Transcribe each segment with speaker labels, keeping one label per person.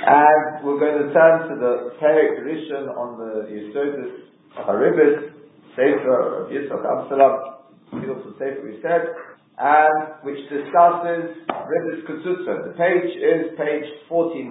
Speaker 1: And we're going to turn to the Perek Rishon on the Yesodus Haribis, Sefer of Yitzchak Absalom, beautiful Sefer we said, and which discusses Ribis Ketzutza. The page is page 49.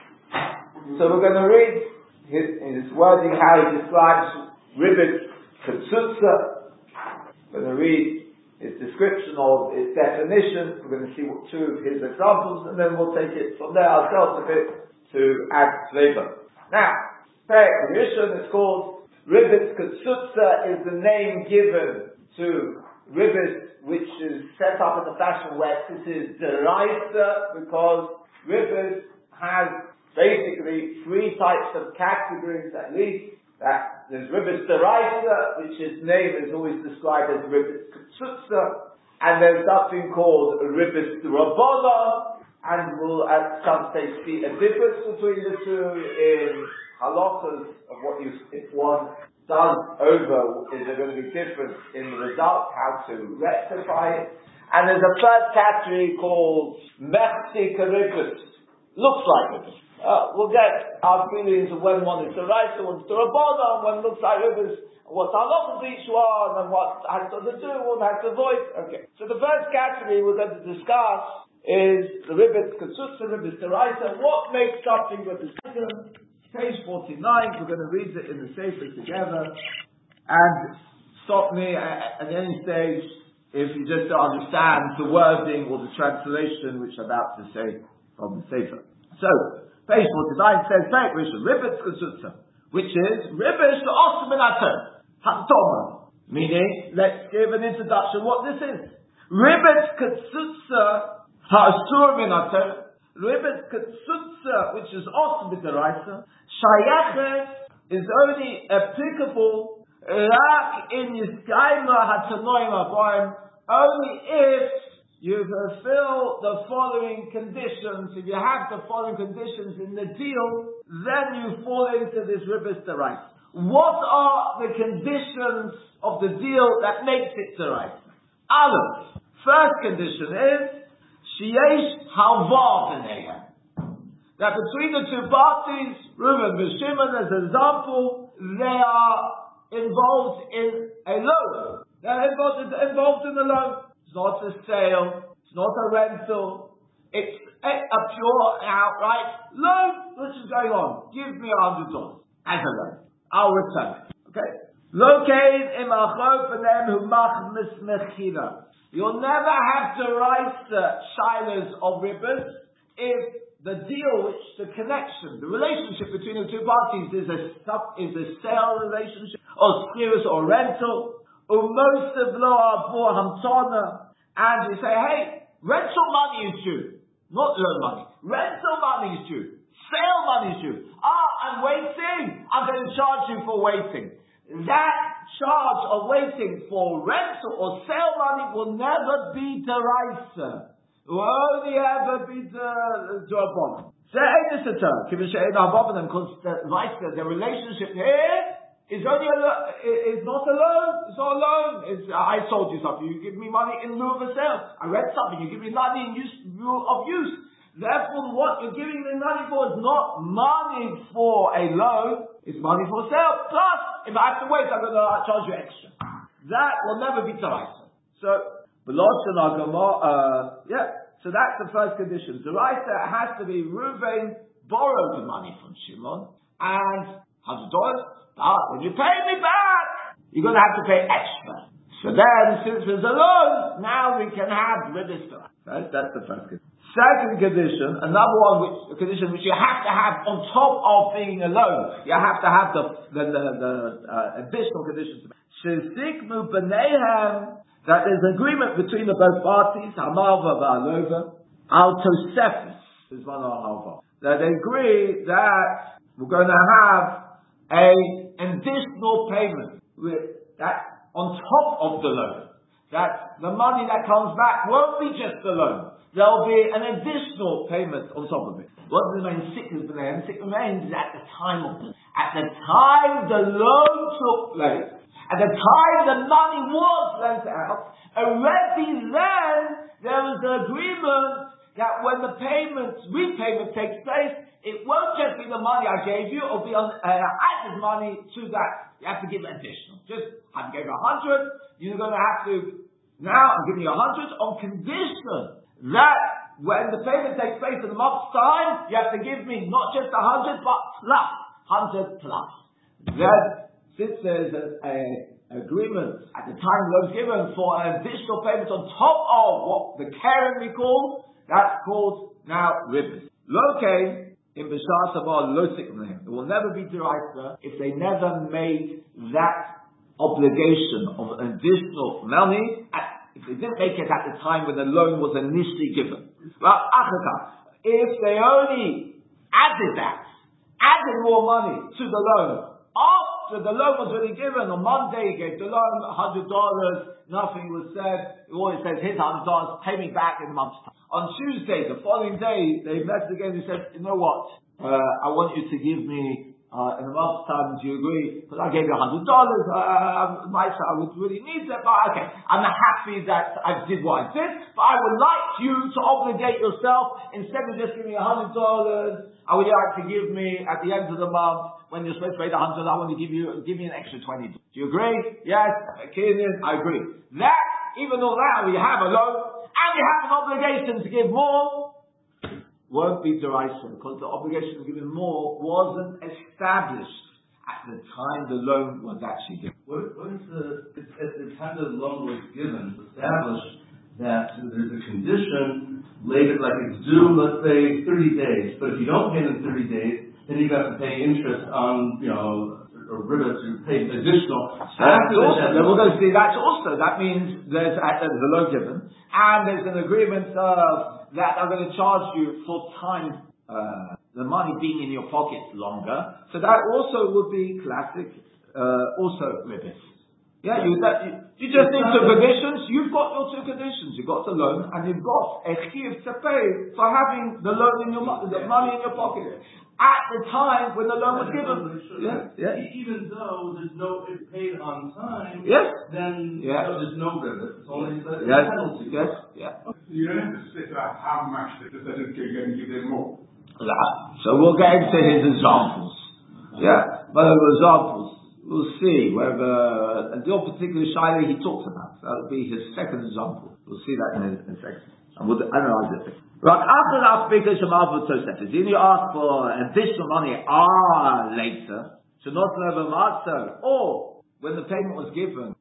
Speaker 1: So we're going to read his wording, how he describes Ribis Ketzutza. We're going to read his description of its definition. We're going to see two of his examples, and then we'll take it from there ourselves a bit to add flavor. Now, Perek Rishon is called Ribis Ketzutza, is the name given to Ribis, which is set up in the fashion where this is deraisa, because Ribis has basically three types of categories at least. That there's Ribis deraisa, which its name is always described as Ribis Ketzutza, and there's something called Ribis Rabbanon. And we'll at some stage see a difference between the two in halachas of what if one does over, is there going to be difference in the result, how to rectify it. And there's a third category called Mechti Karibus. Looks like it. We'll get our feelings of when one is the right, one's the Rabbanon, one looks like Ribus, what halachas each one, and what has to do, what has to avoid. Okay. So the first category we're going to discuss is the Ribis Ketzutza, Ribis deraisa. What makes something Ribis Ketzutza? Page 49, we're going to read it in the Sefer together. And stop me at any stage if you just don't understand the wording or the translation which I'm about to say from the Sefer. So, page 49 says, Perek Rishon, Ribis Ketzutza, which is Ribis Osem Minater, Hatoma. Meaning, let's give an introduction what this is. Ribis Ketzutza Ha'asur min HaTorah, Ribis Ketzutza, which is also b'deraisa, Shayachet is only applicable Rak in Yiskayma HaTanoim HaBoim, only if you fulfill the following conditions. If you have the following conditions in the deal, then you fall into this Ribis deraisa. What are the conditions of the deal that makes it deraisa? Aleph. First condition is Sheyesh halva b'neihem. That between the two parties, Reuven and Shimon, as an example, they are involved in a loan. They're involved in a loan. It's not a sale. It's not a rental. It's a pure outright loan which is going on. Give me $100 as a loan. I'll return it. Okay? Located in Achov b'neihem hu machmis mechila. You'll never have to write the shilas of Ribis if the deal, which the connection, the relationship between the two parties is a sale relationship, or schiras or rental, umosav lo avur hamtana, and you say, hey, rental money is due, not loan money. Rental money is due. Sale money is due. I'm waiting. I'm going to charge you for waiting. That charge of waiting for rental or sale money will never be deraisa. It will only ever be the Rabbanon. So because the relationship here is only is not a loan. It's not a loan. I sold you something. You give me money in lieu of a sale. I read something. You give me money in lieu of use. Therefore, what you're giving me money for is not money for a loan, it's money for a sale. Plus, if I have to wait, I'm going to charge you extra. That will never be deraisa. So, so that's the first condition. Deraisa has to be Reuven borrowed the money from Shimon, and $100, when you pay me back, you're going to have to pay extra. So then, since there's a loan, now we can have Ribis deraisa. Right? That's the first condition. Second condition, another one, a condition which you have to have on top of being a loan. You have to have the additional conditions. Shesikmu b'neihem, that there's agreement between the both parties. Hamalva v'alova, al tosefis is one of halva. That they agree that we're going to have an additional payment with that on top of the loan. That the money that comes back won't be just the loan. There'll be an additional payment on top of it. What does it mean? Sickness b'neihem? Sickness is at the time of the loan took place. At the time the money was lent out, already then there was an agreement
Speaker 2: that when the repayment takes place, it won't just be the money I gave you, it'll be added money to that. You have to give additional. Just, I gave you 100, you're going to have to, now I'm giving you 100 on condition that when the payment takes place in a month's time, you have to give me not just 100, but plus, 100 plus. Then, since there's an agreement at the time that was given for an additional payment on top of what the Karen we call, that's called now ribbon. Located in Bishar Sabah Losik. It will never be deraisa if they never made that obligation of additional money, if they didn't make it at the time when the loan was initially given. But if they only added more money to the loan, after the loan was already given, on Monday he gave the loan $100, nothing was said, it always says, here's $100, pay me back in a month's time. On Tuesday, the following day, they met again, he said, you know what, I want you to give me, in a month's time, do you agree? Because I gave you $100, I would really need that, but okay, I'm happy that I did what I did, but I would like you to obligate yourself, instead of just giving me $100, I would like to give me, at the end of the month, when you're supposed to pay the 100, I want to give me an extra 20. Do you agree? Yes, I agree. That, even though that we have a loan, and you have an obligation to give more, won't be deraisa, because the obligation to give more wasn't established at the time the loan was actually given.
Speaker 3: What is at the time the loan was given, established that there's a condition later, like it's due, let's say, 30 days, but if you don't pay in 30 days, then you have to pay interest on, or riba to pay additional.
Speaker 2: Then we're going to see that also. That means there's a loan given, and there's an agreement that I'm going to charge you for time, the money being in your pocket longer. So that also would be classic, also riba. Yeah, you just need two conditions. You've got your two conditions. You've got the loan, and you've got a chiyuv to pay for having the loan in the money in your pocket at the time when the loan was given.
Speaker 3: Even though there's no paid on time, then there's no riba. It's only the penalty.
Speaker 4: You don't have to split out how much the person can go and give them more.
Speaker 2: So we'll get into his examples. But the examples, we'll see whether, and your particular shaila he talks about. That will be his second example. We'll see that in a second. And we'll analyze it. Right, after that speaker Shemav Tosefes, then you ask for additional money later, so not never master, or when the payment was given,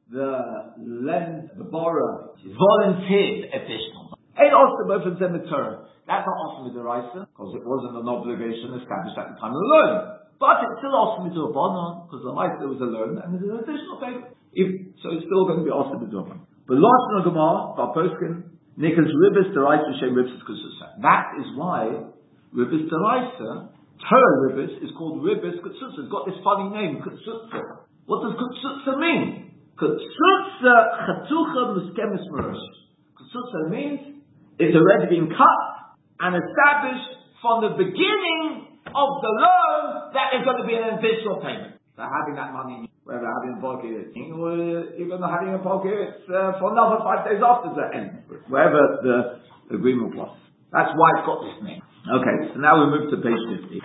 Speaker 2: the borrower volunteered additional money. Ain't also both of them a Torah. That's not awesome with the Raisa, because it wasn't an obligation established at the time of the loan. But it's still awesome with the Rabbanon, because the Raisa was a loan, and there's an additional payment. So it's still going to be awesome with the Rabbanon. But last in the Gemara, Poskin, Nikas ribis deraisa shem ribis kutzusa. That is why ribis deraisa, Torah ribis, is called ribis kutzusa. It's got this funny name, kutzusa. What does kutzusa mean? Kutzusa chatucha muskemis marash. Kutzusa means it's already been cut and established from the beginning of the loan that there's going to be an additional payment. So having that money, whether having a pocket, or even having a pocket for another 5 days after the end, wherever the agreement was. That's why it's got this name. Okay, so now we move to page 50.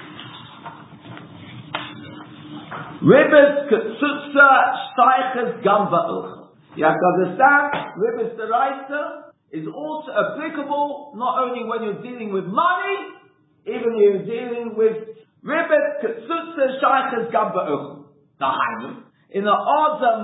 Speaker 2: Ribis k'tzutza shayches gam ba'ochel. You have to understand, ribis deraisa is also applicable not only when you're dealing with money, even when you're dealing with ribis k'tzutza shayches gam ba'ochel. In the odds of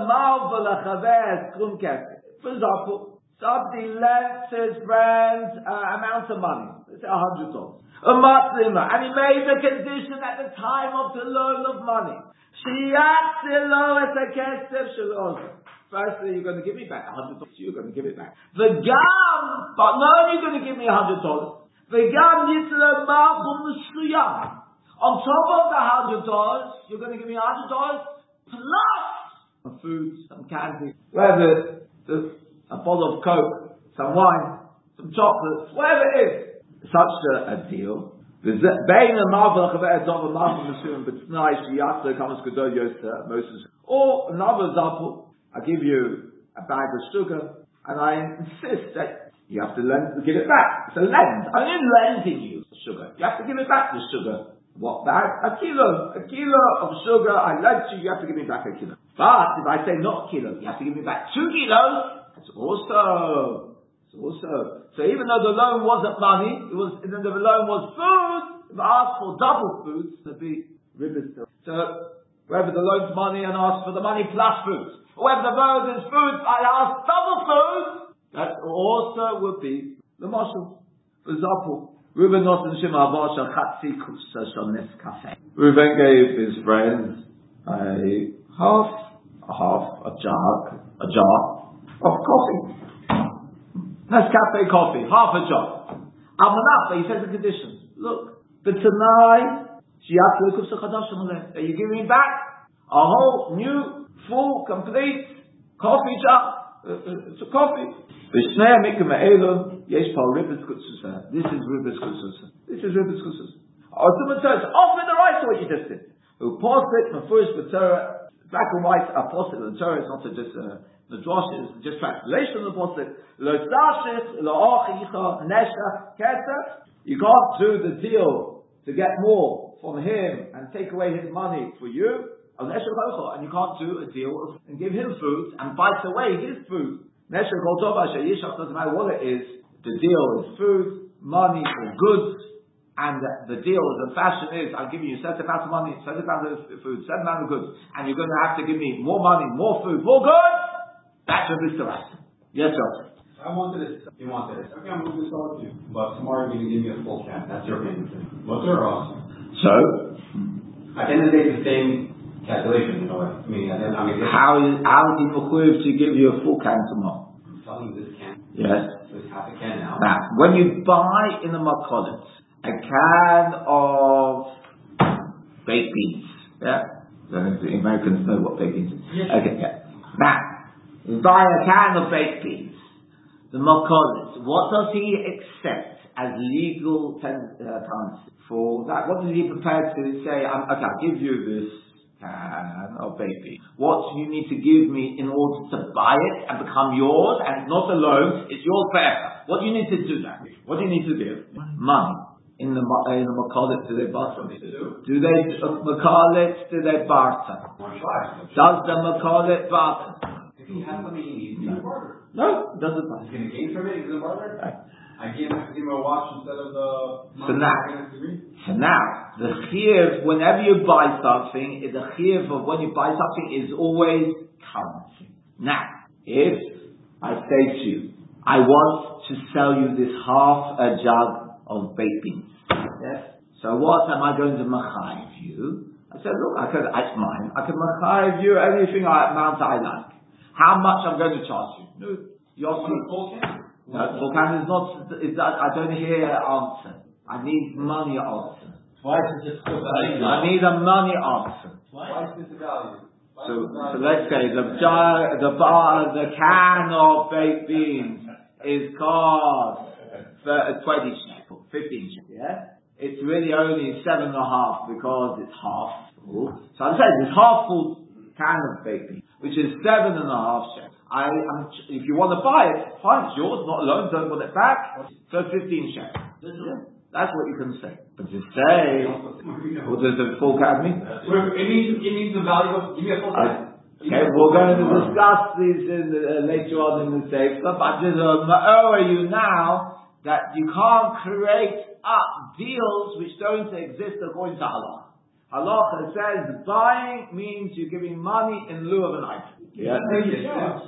Speaker 2: for example, somebody lent his friend amount of money, let's say $100, and he made a condition at the time of the loan of money. Firstly, you're going to give me back $100. You're going to give it back. The gam, but not only you're going to give me $100. The gam on top of the $100, you're going to give me $100 plus some food, some candy, whatever, a bottle of Coke, some wine, some chocolates, whatever it is. Such a deal. Or another example, I give you a bag of sugar and I insist that you have to give it back. It's a lend. I'm only lending you sugar. You have to give it back, the sugar. What back? A kilo of sugar I lent you have to give me back a kilo. But if I say not a kilo, you have to give me back 2 kilos, it's also. So even though the loan wasn't money, the loan was food, if I asked for double food, it'd be ribbons. So whether the loan's money and ask for the money plus food, or whether the loan is food, I ask double food, that also would be the marshal. For example, Reuben gave his friends a jar of coffee. Nescafe coffee, half a jar. But he says the conditions. Look, but tonight, you give me back a whole new, full, complete coffee jar. It's a coffee. This is Ribis Kutsusa. Offer the right to what you just did. Who paused it, the first black and white apostle of the Torah, it's not just the drosh, it's just translation of the apostle. You can't do the deal to get more from him and take away his money for you. And you can't do a deal and give him food and bite away his food. Doesn't matter what it is, the deal is food, money, or goods. And the deal, the fashion is, I'm giving you certain amount of money, certain amount of food, certain amount of goods, and you're going to have to give me more money, more food, more goods. That's a Mr. Rasta. Yes, sir.
Speaker 4: I wanted this. You wanted this. Okay, I'm going to sell it to you. But tomorrow you're going to give me a full can. That's your payment. What's your Rasta?
Speaker 2: So?
Speaker 4: At the end of the day, it's the same calculation, you know what I mean?
Speaker 2: How is he required to give you a full can tomorrow?
Speaker 4: I'm selling you this can.
Speaker 2: Yes.
Speaker 4: So it's half a can now.
Speaker 2: Now, when you buy in the Makolit a can of baked beans, yeah? The Americans know what baked beans is.
Speaker 4: Yes.
Speaker 2: Okay, yeah. Now, you buy a can of baked beans, the Makolit, what does he accept as legal currency for that? What is he prepared to say, okay, I'll give you this can of baked beans. What do you need to give me in order to buy it and become yours, and not a loan, it's yours forever? What do you need to do that? What do you need to do? Money. In the Makolit, do they barter? Do they Makolit? Do they barter? Does the Makolit barter?
Speaker 4: If he has something he needs, he's going to barter.
Speaker 2: No, it doesn't barter.
Speaker 4: He's going to gain from it, he's going to barter? I give him a watch instead of the money.
Speaker 2: So now, the chiyuv, whenever you buy something, the chiyuv of when you buy something is always currency. Now, if I say to you, I want to sell you this half a jug of baked beans. Yes. So what am I going to machayiv you? I said, look, it's mine. I can machayiv you anything amount I like. How much I'm going to charge you? No, Yossi.
Speaker 4: Full can?
Speaker 2: No, full can is not. I don't hear an answer. I need money answer.
Speaker 3: Twice is just the value.
Speaker 2: I need a money answer.
Speaker 4: Twice is the value.
Speaker 2: So let's say the can of baked beans is cost 20 shekel, 15 shekel, yeah? It's really only 7.5 because it's half full. So I'm saying this half full can of baked beans, which is 7.5 shekel. If you want to buy it, fine, it's yours, not a loan, don't want it back. So 15 shekel. That's what you can say. But to say, what does the full can mean?
Speaker 4: It means the value of, give me a full can.
Speaker 2: Okay, we're going to discuss these later on in the safe stuff. I'm just over you now that you can't create up deals which don't exist according to halacha. Halacha says buying means you're giving money in lieu of an item. Yeah.
Speaker 4: You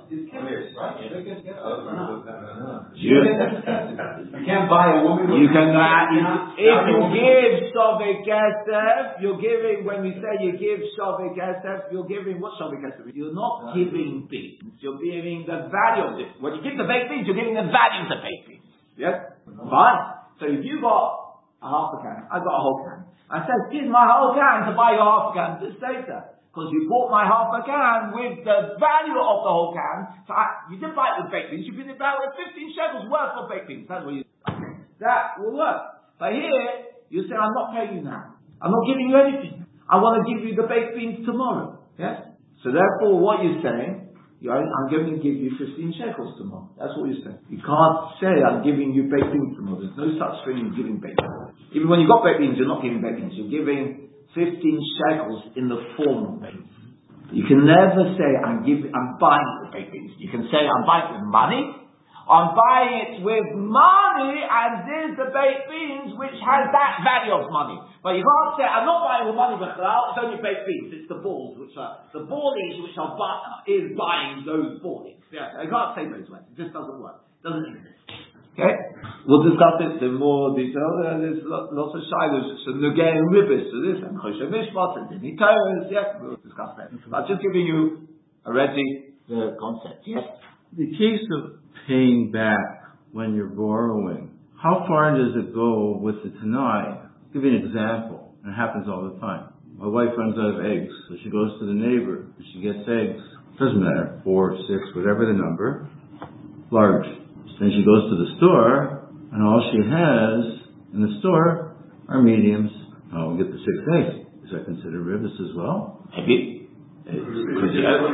Speaker 4: can't buy a woman with
Speaker 2: if you give Shavei Kesef, you're giving, when we say you give Shavei Kesef, you're giving, what Shavei Kesef? You're not giving beans, you're giving the value of it. When you give the baked beans, you're giving the value of the baked beans. Yes? Fine. So if you got a half a can, I got a whole can. I said, here's my whole can to buy your half a can. Just say that. Because you bought my half a can with the value of the whole can. So you didn't buy it with baked beans, you did buy it with 15 shekels worth of baked beans. That's what you that will work. But here, you say, I'm not paying you now. I'm not giving you anything. I want to give you the baked beans tomorrow. Yes? So therefore, what you're saying I'm going to give you 15 shekels tomorrow. That's what you say. You can't say, I'm giving you baked beans tomorrow. There's no such thing as giving baked beans. Even when you've got baked beans, you're not giving baked beans. You're giving 15 shekels in the form of baked beans. You can never say, I'm buying the baked beans. You can say, I'm buying it with money. I'm buying it with money, and there's the baked beans, which has that value of money. But you can't say, I'm not buying with money, but it's only baked beans. It's the balls, which are the ballies, which are is buying those ballies. Yeah, you can't say those words. It just doesn't work. It doesn't exist. Okay? We'll discuss it in more detail. There's lots of shilas. So Nugay and Ribis, so this, and Choshev Mishpat, and Dini Torahs, yeah, we'll discuss that. I'm just giving you already the concept, yes?
Speaker 5: The case of paying back when you're borrowing, how far does it go with the Tanai? I'll give you an example. It happens all the time. My wife runs out of eggs, so she goes to the neighbor, and she gets eggs. Doesn't matter, 4, 6, whatever the number, large. Then she goes to the store, and all she has in the store are mediums. I'll get the 6 eggs. Is that considered ribis as well?
Speaker 2: Maybe. We'll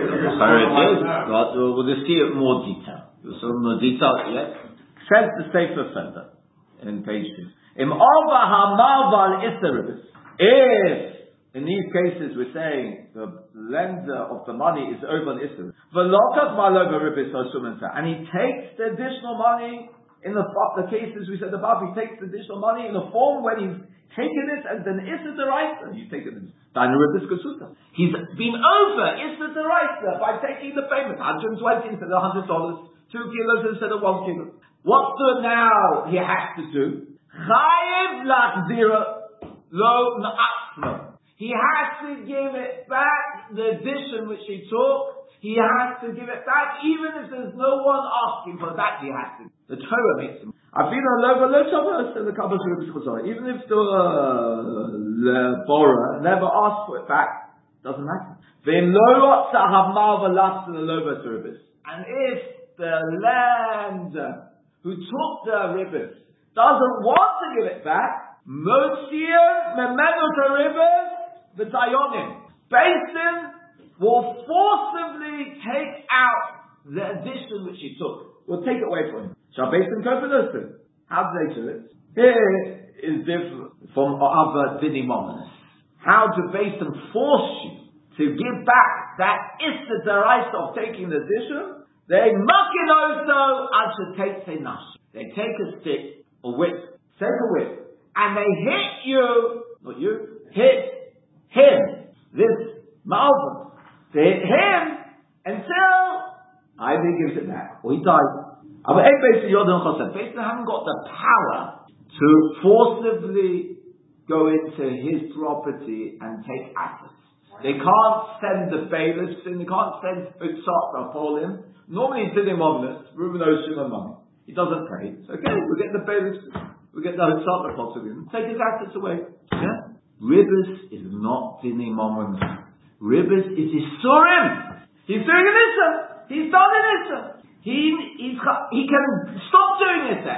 Speaker 2: just see it in more detail. Some more detail, yes? Says the Sefer Fender in page 2. If in these cases we're saying the lender of the money is over an Isser, and he takes the additional money in the cases we said above, he takes the additional money in a form when he's taken it as an Isser D'Oraisa. He's taken it. He's been over Isser D'Oraisa by taking the payment, 120 instead of $100, 2 kilos instead of 1 kilo. What's the now he has to do? Chayev lachzira lo na'asma. He has to give it back, the addition which he took, he has to give it back, even if there's no one asking for that, he has to. The Torah makes him. Even if the borrower never asked for it back, doesn't matter. And if the lender who took the ribbon doesn't want to give it back, Basin will forcibly take out the addition which he took. We'll take it away from him. Shall Basin go for those things? How do they do it? Here is different from other dinimominus. How do Basin force you to give back that Issa D'Oraisa of taking the addition? They makinoso asheteitzei. They take a stick, a whip, take a whip, and they hit you, not you, hit him, this Malvin. They hit him until either he gives it back or he dies. But Basin haven't got the power to forcibly go into his property and take assets. They can't send the bailiffs in, they can't send Utsat Rapolim. Normally he's sitting on this, Reuben owes him money. He doesn't pay. It's okay, we'll get the bailiffs, we'll get the Utsat Rapolim, take his assets away. Yeah? Ribis is not Dini Momon. Ribis is Isurim. He's doing an Issa. He's done an Issa. He can stop doing Issa.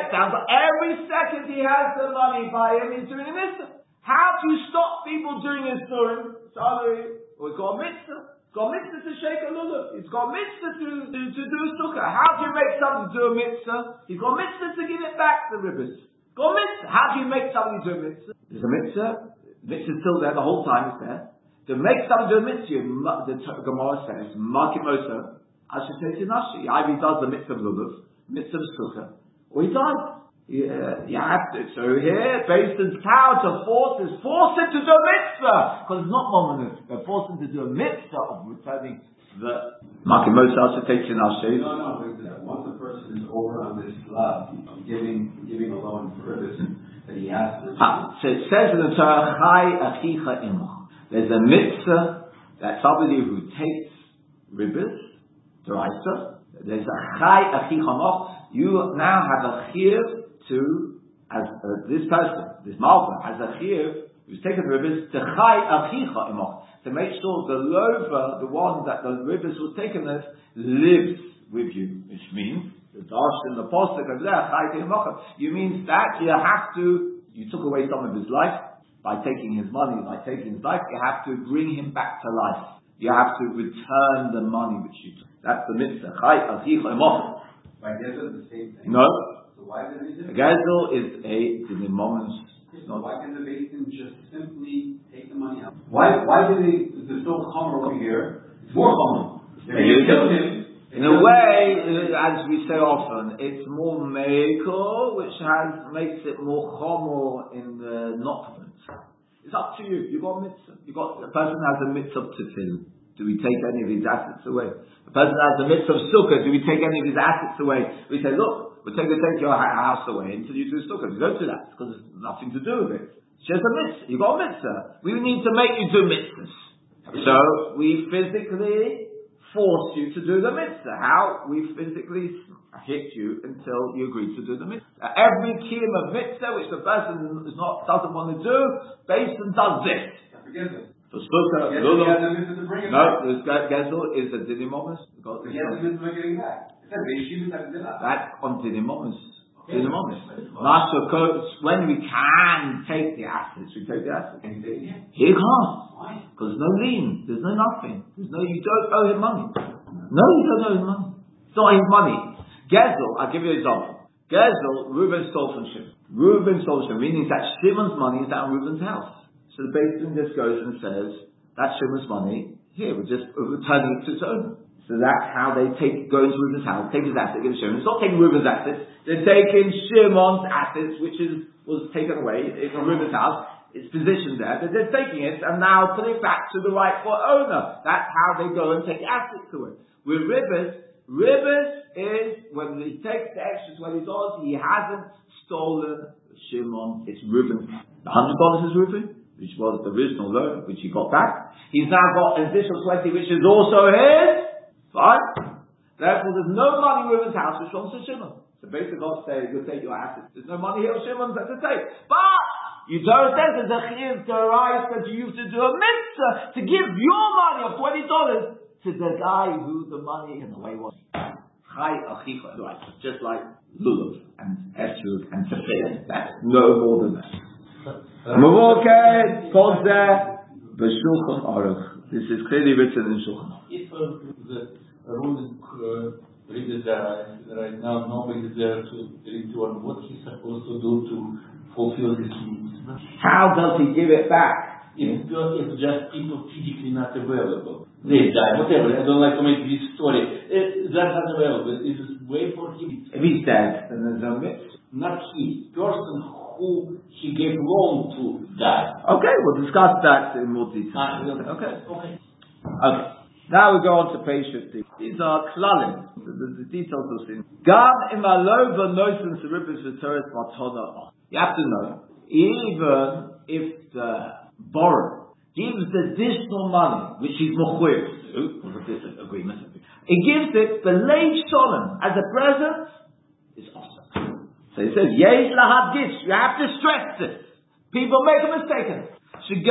Speaker 2: Every second he has the money by him, he's doing an Issa. How do you stop people doing Isurim? Sorry. Well, it's got a mitzvah. It's got a mitzvah to shake a lulav. It's got a mitzvah to do a sukkah. How do you make somebody do a mitzvah? He's got a mitzvah to give it back to the ribis. Got a mitzvah. How do you make somebody do a mitzvah? There's a mitzvah. Mitzvah's still there the whole time. It's there. To make somebody do a mitzvah, the Gemara says, Makimoso, Asheteitzei Nashi. Either he does the mitzvah of lulav, mitzvah of sukkah, or he dies. You have to. So here, Basin's power to force him to do a mitzvah, because it's not mominus. They're forcing him to do a mitzvah of returning the Makimosa Asheteitzei Nashi.
Speaker 4: No. Once a person is over on this slab of giving a loan for ribis, that he has to.
Speaker 2: So it says in the Torah, Chai Achicha Imach. There's a mitzvah that somebody who takes ribis, D'Oraisa, there's a Chai Achicha Imach. You now have a chiyuv to, as this person, this Malva, has a chiyuv who's taken the ribis to Chai Achicha Imach, to make sure the lover, the one that the ribis was taken as, lives with you, which means the dash in the pasuk of there, Chai Achicha. You means that you took away some of his life by taking his money, by taking his life. You have to bring him back to life. you have to return the money which you took. That's the mitzvah. Chai achicha emoch.
Speaker 4: By Gezel, the same thing.
Speaker 2: No.
Speaker 4: So why is it different?
Speaker 2: Gezel is a moment.
Speaker 4: So why can the basin just simply take the money out? Why do there's still chomer over here? It's more chomer. They're going to kill him.
Speaker 2: In a way, as we say often, it's more meiko, which makes it more chomer in the notfament. It's up to you. You've got a mitzvah. A person has a mitzvah to fill. Do we take any of his assets away? A person has a mitzvah of sukkah. Do we take any of his assets away? We say, look, we're going to take your house away until you do sukkah. We don't do that because there's nothing to do with it. It's just a mitzvah. You've got a mitzvah. We need to make you do mitzvahs. So we physically force you to do the mitzvah. How? We physically hit you until you agree to do the mitzvah. Every kiyum of mitzvah which the person doesn't want to do, Basin does this. So sukkah, no, this gezel is a dinimomus. That's on dinimomus. When we can take the assets, we take the assets. Here you can't. Because there's no lien, there's no nothing. You don't owe him money. No, you don't owe him money. It's not his money. Gezel, I'll give you an example. Gezel, Reuben stole from Shimon. Reuben stole from Shimon, meaning that Shimon's money is at Reuben's house. So the basin just goes and says, that's Shimon's money, here, we're just returning it to its owner. So that's how they go into Reuben's house, take his assets, give it to Shimon. It's not taking Reuben's assets, they're taking Shimon's assets, which was taken away from Reuben's house. It's positioned there, but they're taking it and now putting it back to the rightful owner. That's how they go and take assets away. With Ribis is when he takes the extra $20, he hasn't stolen Shimon, it's Reuben. The $100 is Reuben, which was the original loan, which he got back. He's now got an additional 20, which is also his. Fine. Therefore, there's no money in Reuben's house which belongs to Shimon. So basically, God says, you'll take your assets. There's no money here of Shimon's to take. But you Torah says there's a chiyuv to arise that you used to do a mitzvah to give your money of $20 to the guy who the money in the way was. Chai achicha, right? Just like lulav and esrog and tefillah. That's no more than that. Mavokeh calls there b'shulchan aruch. This is clearly written in Shulchan.
Speaker 6: If the ruling reads right now, nobody is there to return. What he's supposed to do to fulfill his needs?
Speaker 2: How does he give it back?
Speaker 6: If just people physically not available, they die, whatever. I don't like to make this story. That's not available. It is way for him.
Speaker 2: If he's dead, then there's no mitzvah.
Speaker 6: Not he. Person who he gave loan to die.
Speaker 2: Okay, we'll discuss that in more detail. Okay. Now we go on to page 50. These are klalim. The details of sin. Gam imalova nosin seribus v'teres matona. You have to know, even if the borrower gives additional money, which he's mochuyev to do, because of this agreement, he gives it b'leiv sholem as a present, it's awesome. So he says, yesh lahadgish, you have to stress this. People make a mistake in it. Even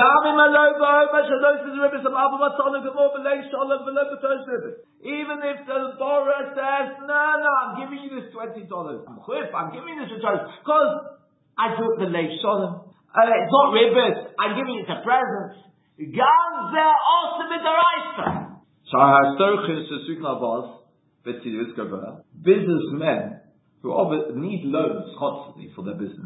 Speaker 2: if the borrower says, no, I'm giving you this $20. I'm giving you this $20 because I took the late sholem. It's not ribbis. I'm giving it a present. Businessmen who need loans constantly for their business.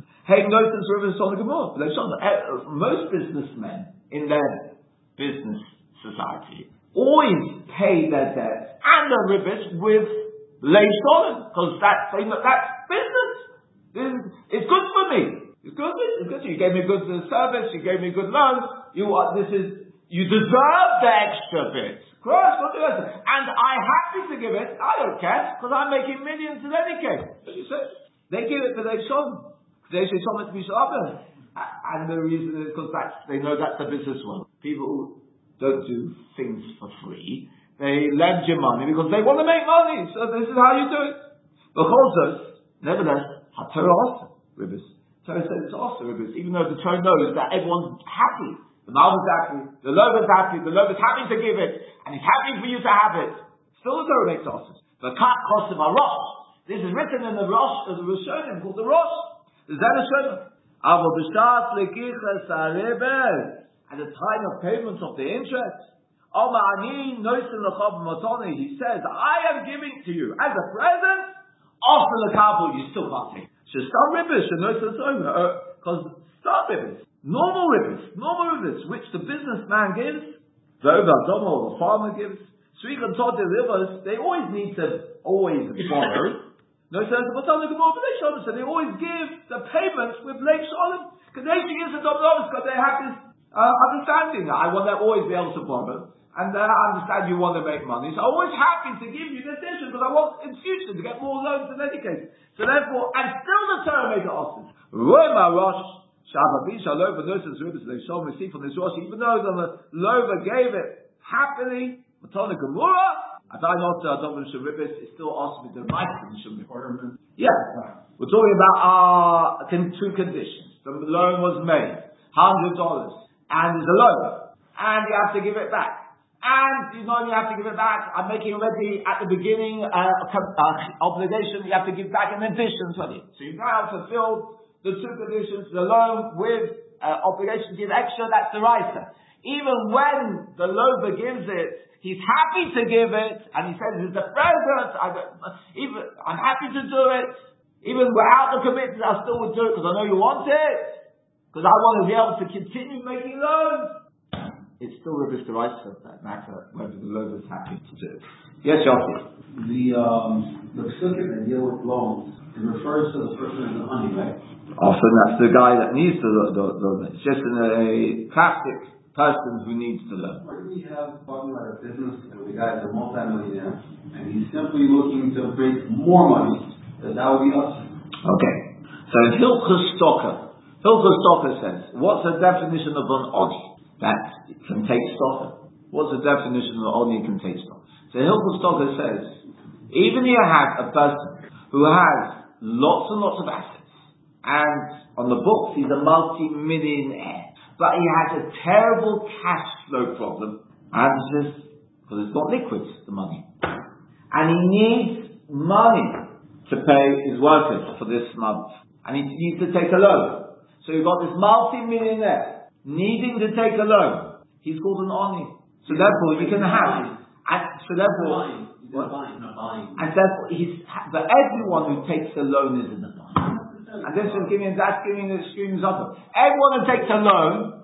Speaker 2: Most businessmen in their business society always pay their debts and their ribbis with lei sholem, because that's business. It's good for me. It's good. You gave me a good service. You gave me a good loan. You deserve the extra bit. And I'm happy to give it. I don't care, because I'm making millions in any case. So you say, they give it for their son. They say something to be sharper. And the reason is because they know that's the business one. People who don't do things for free, they lend you money because they want to make money. So this is how you do it. Because nevertheless, HaTorah also ribbis. Torah says it's also ribbis, even though the Torah knows that everyone's happy. The Malva's happy, the Lova's happy, the Lova's happy to give it, and he's happy for you to have it. Still the Torah makes us. The Kat Kosev HaRosh. This is written in the Rosh, the Rishonim, called the Rosh. The Zenishonim. Avo b'shas lekichas harebes. At the time of payment of the interest. He says, I am giving to you as a present, offer the kabul, you still can't take it. Because some ribbons, normal ribbons, which the businessman gives, the farmer gives, they always need to borrow. No sense of so they always give the payments with Leik Shalom. Because they have this understanding that I want to always be able to borrow. And I understand you want to make money. So I'm always happy to give you the addition because I want in future to get more loans in any case. So therefore, and still the Torah made it awesome. We see from this Rosh, even though the Lover gave it happily, Matana Gemura, it's still awesome with the right condition. Yeah. We're talking about two conditions. The loan was made, $100, and there's a loan, and you have to give it back. And you know you have to give it back. I'm making already at the beginning obligation you have to give back an addition to it. So you've now fulfilled the two conditions, the loan with obligation to give extra, that's the writer. Even when the lover gives it, he's happy to give it, and he says it's a present, I'm happy to do it, even without the commitment I still would do it because I know you want it, because I want to be able to continue making loans. It's still Rebbe D'Oraisa for that matter, whether the lover is happy to do it. Yes, Yossi.
Speaker 4: The psukim that deal with loans, it refers to the person in the honey, right?
Speaker 2: Often that's the guy that needs the loan. It's just a classic person who needs to learn.
Speaker 4: What do we have talking about a business and the guy is a multi-millionaire and he's simply looking to make more money? That would be us.
Speaker 2: Okay. So Hilchos Stocker says, what's the definition of an oni? That can take stock. What's the definition of an oni can take stock? So Hilchos Stocker says, even you have a person who has lots and lots of assets, and on the books he's a multi-millionaire, but he has a terrible cash flow problem, and just because it's not liquid, the money, and he needs money to pay his workers for this month, and he needs to take a loan. So you've got this multi-millionaire needing to take a loan. He's called an oni. So therefore, you can have, and so therefore, and therefore, but everyone who takes a loan is in the loan. And this is giving the extreme example. Everyone who takes a loan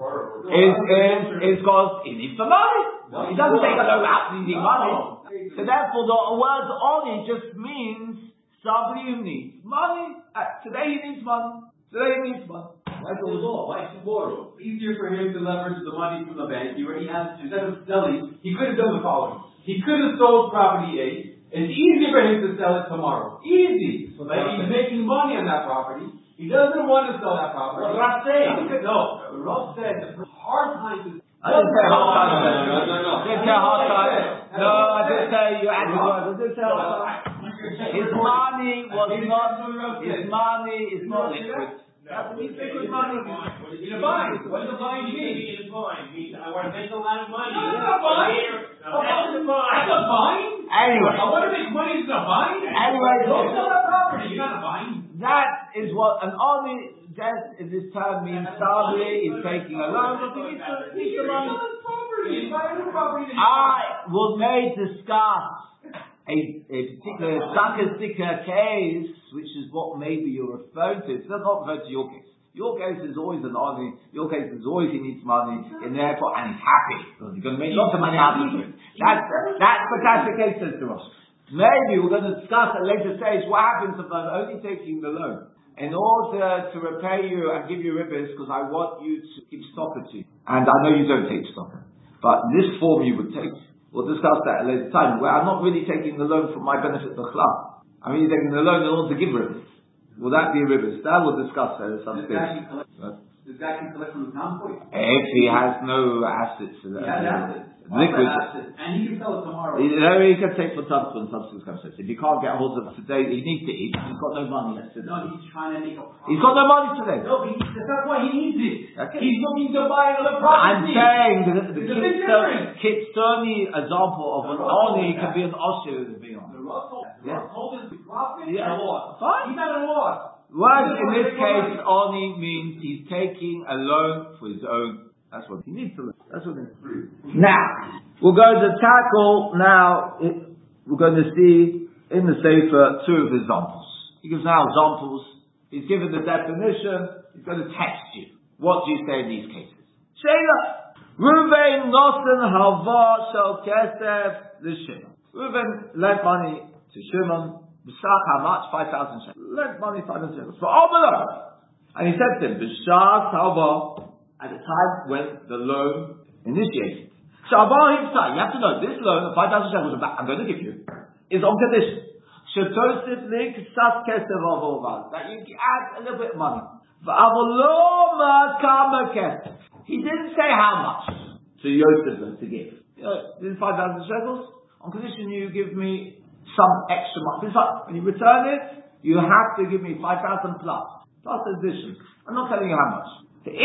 Speaker 2: is because he needs the money. He doesn't take a loan out needing money. So therefore, the word oni just means somebody who needs money. Today he needs money.
Speaker 4: That's the law. Why should borrow? Easier for him to leverage the money from the bank. He already has, instead of selling, he could have done the following. He could have sold property A. It's easier for him to sell it tomorrow. Easy. So he's making money on that property. He doesn't want to sell that property. Rav said the hard time to.
Speaker 2: I didn't say hard time. No, I didn't say you added words. I didn't say hard time. His money is not liquid. That's liquid money.
Speaker 4: In a bind. What does a bind mean?
Speaker 6: In a bind means I want to make a lot of money.
Speaker 4: No, that's a bind. That's a bind.
Speaker 2: Anyway.
Speaker 4: I want to make money is a bind.
Speaker 2: Anyway.
Speaker 4: Don't sell that property. You're not a bind.
Speaker 2: That is what an oni says in this term means. Somebody is taking a loan, but he needs the money. I may discuss a particular Zakastika case, which is what maybe you're referring to. It's not referring to your case. Your case is always an oni. Your case is always he needs money, and therefore, and he's happy because he's going to make lots of money out of it. That's the classic case, says to us. Maybe we're going to discuss at a later stage what happens if I'm only taking the loan in order to repay you and give you ribbons because I want you to keep stocker to you. And I know you don't take stocker, but this form you would take. We'll discuss that at a later time, where I'm not really taking the loan for my benefit b'chlal. I'm really taking the loan in order to give ribbons. Will that be a ribbons? That we'll discuss at some stage.
Speaker 4: Does that can collect from the town point?
Speaker 2: If he has no assets.
Speaker 4: He has assets.
Speaker 2: Liquid.
Speaker 4: And he can sell it tomorrow.
Speaker 2: He can take for substance concepts. If he can't get hold of it today, he needs to eat. He's got no money.
Speaker 4: No, he's trying to make a profit.
Speaker 2: He's got no money today.
Speaker 4: No, that's why he needs it.
Speaker 2: Okay.
Speaker 4: He's looking to buy another property.
Speaker 2: I'm saying the Kitzoni example of an oni can be an osher to be on.
Speaker 4: The Russell is profit and
Speaker 2: a
Speaker 4: loss.
Speaker 2: Fine.
Speaker 4: He's not a loss.
Speaker 2: Well, in this case, oni means he's taking a loan for his own That's what he needs to learn. That's what it's free. Now, we're going to tackle, we're going to see in the Sefer two of examples. He gives now examples. He's given the definition. He's going to text you. What do you say in these cases? Sheila. Reuven nosen halva shel kesef l'Shimon. Reuven lent money to Shimon. B'sach how much? 5,000 shekels. Lent money 5,000 shekels. For Obelo. And he said to him, B'shach halva, at the time when the loan initiated. Shalva himself, you have to know, this loan of 5,000 shekels I'm going to give you is on condition. Shetosif li ksas kesef avovad. That you add a little bit of money. V'avolo ma kama kesef. He didn't say how much to Yosef to give. This is 5,000 shekels. On condition you give me some extra money. When you return it, you have to give me 5,000 plus addition. I'm not telling you how much.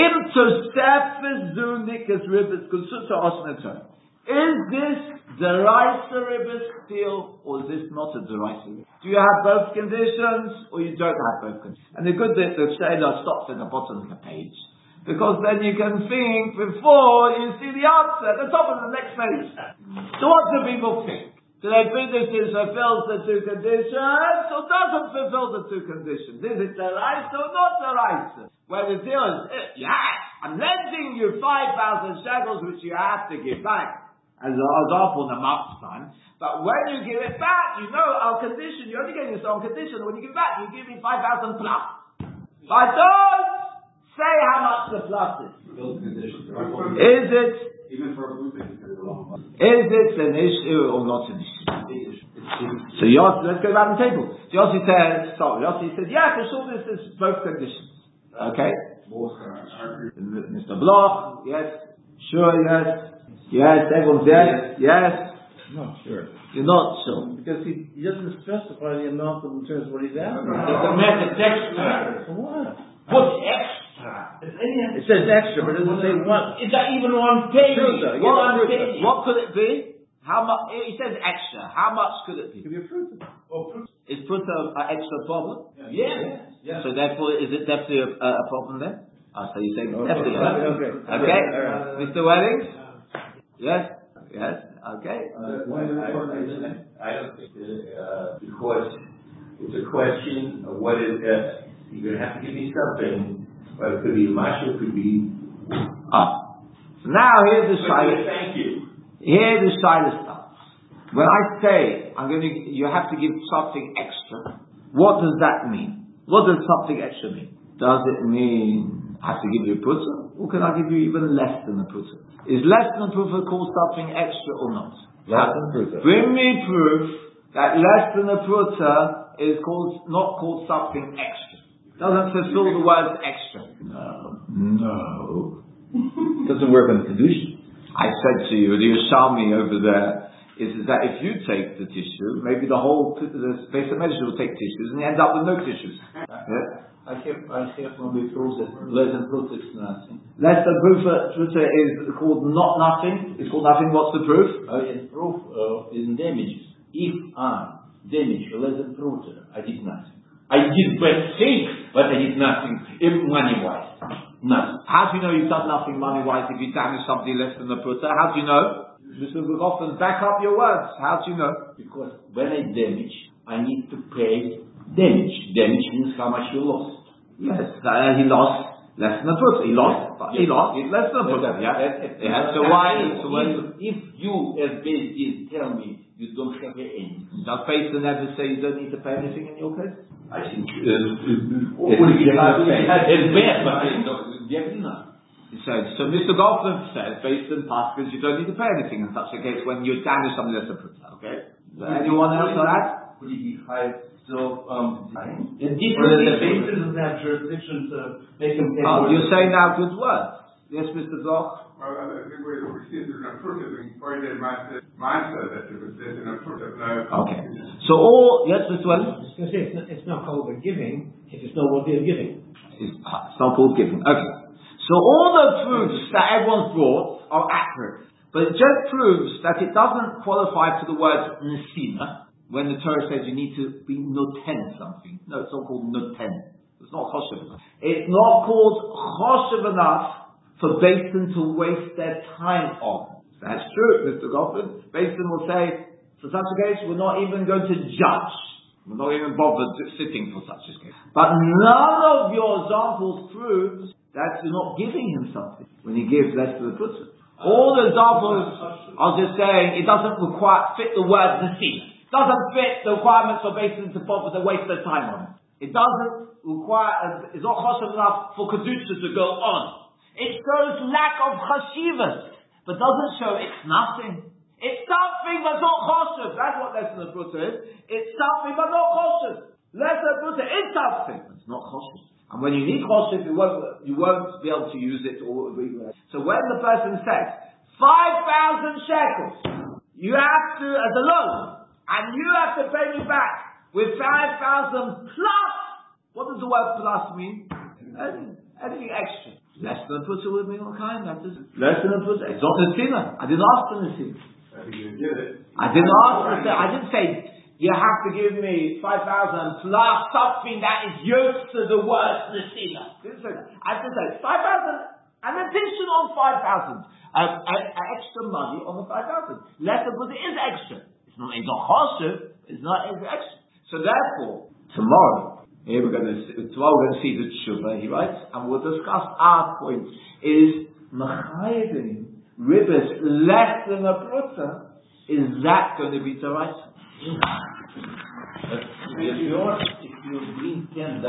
Speaker 2: Is this deraisa ribis still, or is this not a deraisa ribis? Do you have both conditions, or you don't have both conditions? And the good bit, the Shayla stops at the bottom of the page. Because then you can think before you see the answer at the top of the next page. So what do people think? Do they think this fulfills the two conditions or doesn't fulfill the two conditions? Is it deraisa or not deraisa? Well, the deal is, I'm lending you 5,000 shekels which you have to give back as an example in a month's time. But when you give it back, you know our condition. You only get this on condition. When you give it back, you give me 5,000 plus. I don't say how much the plus is. Is it?
Speaker 4: Even for a group,
Speaker 2: is it an issue or not an issue? So Yossi, let's go around the table. Yossi said, yeah, for sure this is both conditions. Okay? Mr. Bloch, yes. Sure, yes. Yes, everyone's yes.
Speaker 5: I'm not sure.
Speaker 2: You're not sure.
Speaker 5: Because he doesn't specify the amount in terms of what he's asking.
Speaker 4: It's extra.
Speaker 5: For what?
Speaker 4: What's extra?
Speaker 5: It says extra, but it doesn't say what.
Speaker 4: Is that even on page?
Speaker 2: What could it be? How much? It says extra. How much could it be?
Speaker 5: It could be a fruit.
Speaker 2: Is fruit an extra problem?
Speaker 4: Yeah.
Speaker 2: So therefore, is it definitely a problem then? So you're saying definitely.
Speaker 5: Okay.
Speaker 2: Mr. Wellings? Yes. Okay.
Speaker 7: I don't think because it's a question of what is you're going to have to give me something. But it could be a mashu, it could be.
Speaker 2: So now here's the Shiloh.
Speaker 7: Thank you.
Speaker 2: Here's the Shiloh stuff. When I say you have to give something extra, what does that mean? What does something extra mean? Does it mean I have to give you a pruta, or can I give you even less than a pruta? Is less than a pruta called something extra or not?
Speaker 5: Less than a pruta. Bring
Speaker 2: me proof that less than a pruta is not called something extra. Doesn't fulfill the word extra. No.
Speaker 5: Doesn't work on the Kedusha.
Speaker 2: I said to you, the Yerushalmi over there, is that if you take the tissue, maybe the whole base of measure will take tissues and you end up with no tissues. Yeah?
Speaker 5: I have when we prove that less than proof is nothing.
Speaker 2: Less than proof is called not nothing. It's called nothing. What's the proof?
Speaker 5: Proof is in damages. If I damage less than proof, I did nothing. I did bad things, but I did nothing money-wise. Nothing.
Speaker 2: How do you know you've done nothing money-wise if you damage somebody less than the pruta? How do you know? Mr. B'Goffin, back up your words. How do you know?
Speaker 5: Because when I damage, I need to pay damage. Damage means how much you lost.
Speaker 2: Yes, he lost less than the pruta. He lost less than the pruta. Yeah. So why?
Speaker 5: If you, as Beis Din, tell me you don't have anything,
Speaker 2: does Beis Din ever say you don't need to pay anything in your case?
Speaker 7: I think
Speaker 5: what do you have? It's bad, but definitely not.
Speaker 2: So Mr. Goldman says, based on Pascals, you don't need to pay anything in such a case when you damage something that's a pruta. Okay? Anyone else on that?
Speaker 3: Would he be high still time?
Speaker 2: Or
Speaker 3: the basis doesn't have jurisdiction to make him pay.
Speaker 2: You're saying now good words. Yes, Mr. Bloch?
Speaker 8: Well, I think we see there's an approach of mindset that there's an approach of
Speaker 2: okay. So all, yes, Mr. Wells?
Speaker 9: It's not called a giving if it's not worthy of giving.
Speaker 2: It's not called giving. Okay. So all the proofs that everyone's brought are accurate. But it just proves that it doesn't qualify to the word nesina when the Torah says you need to be noten something. No, it's not called noten. It's not choshev enough. It's not called choshev enough for Beis Din to waste their time on. That's true, Mr. Goffin. Beis Din will say, for such a case, we're not even going to judge. We're not even bothered sitting for such a case. But none of your examples proves that you're not giving him something when he gives less to the putter. All the examples are just saying it doesn't fit the word Nesina. It doesn't fit the requirements for Beis Din to bother to waste their time on it. It doesn't require, it's not chashuv enough for Kedusha to go on. It shows lack of chashivas, but doesn't show it's nothing. It's something but not chashuv. That's what lesson of Bruta is. It's something but not chashuv. Lesson of Bruta is something, but it's not chashuv. And when you need chashuv, you won't be able to use it or agree with it. So when the person says 5,000 shekels, you have to as a loan, and you have to pay me back with 5,000 plus. What does the word plus mean? Anything extra. Less than a putter would mean all kind. That is less than a putter. It's not Nesina. I didn't ask for Nesina. I didn't ask for Nesina. I didn't say you have to give me 5,000 plus something that is used to the word Nesina. I didn't say that. I just said 5,000, an additional 5,000, extra money on the 5,000. Less than putter is extra. It's not chashuv. It's not extra. So therefore, tomorrow we're going to see the tshuva, he writes, and we'll discuss our point. Is machayivim ribis less than a pruta? Is that going to be the right?
Speaker 7: If you're being $10